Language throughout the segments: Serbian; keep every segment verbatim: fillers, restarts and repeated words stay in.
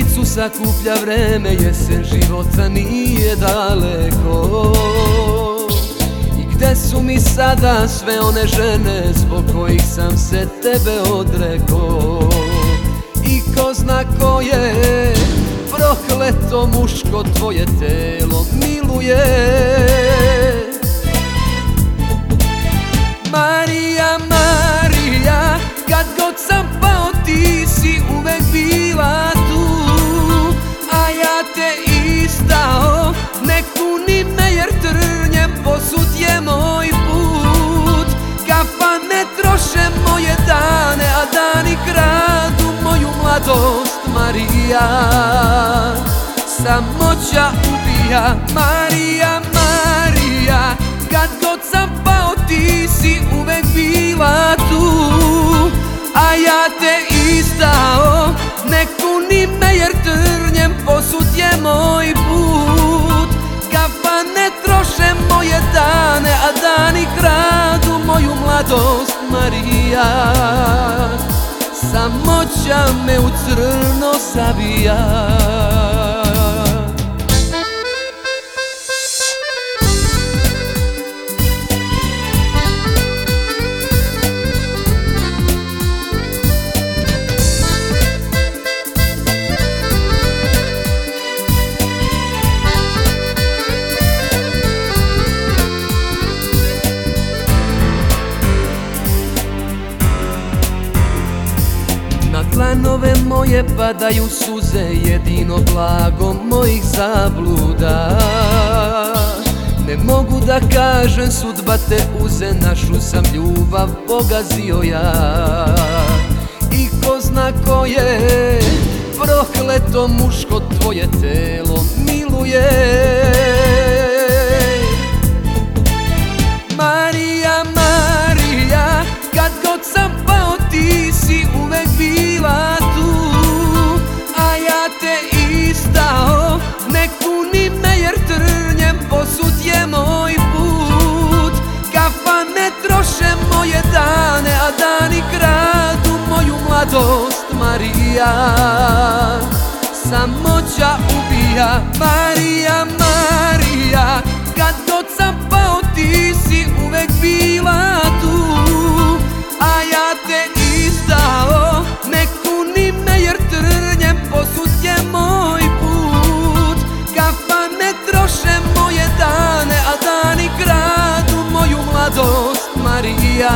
srcu sakuplja vreme, jesen života nije daleko. I gde su mi sada sve one žene zbog kojih sam se tebe odreko? I ko zna koje prokleto muško tvoje telo miluje. Marija, Marija, kad god sam pao ti si uvek bila tu, a ja te istao, ne kuni me jer trnjem posud je moj put. Kafane troše moje dane, a dani kradu moju mladost. Marija, samoća ubija. Marija, Marija, kad god sam pao ti si uvek bila tu, a ja te istao, ne kuni me jer trnjem posud je moj put. Kafane troše moje dane, a dani kradu moju mladost. Marija, samoća me u crno zavija. Na dlanove moje padaju suze, jedino blago mojih zabluda. Ne mogu da kažem sudba te uze, našu sam ljubav pogazio ja. I ko zna koje prokleto muško tvoje telo miluje. Marija, Marija, kad god sam pao ti si uvek bila tu, a ja te istao, ne kuni me jer trnjem posud je moj put. Kafane troše moje dane, a dani kradu moju mladost. Marija, samoća ubija. Marija, Marija, kad god sam pao ti si uvek bila tu, a ja te istao, ne kuni me jer trnjem posud je moj put. Kafane troše moje dane, a dani kradu moju mladost. Marija,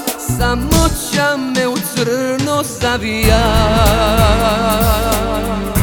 samoća me u crno zavija.